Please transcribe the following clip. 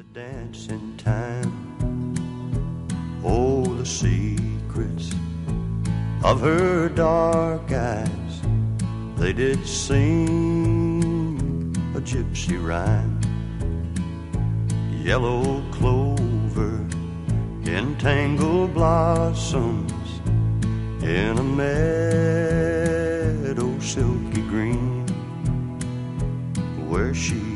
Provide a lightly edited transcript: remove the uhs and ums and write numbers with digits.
dancing time. Oh, the secrets of her dark eyes, they did sing a gypsy rhyme. Yellow clover in tangled blossoms in a meadow silky green, where she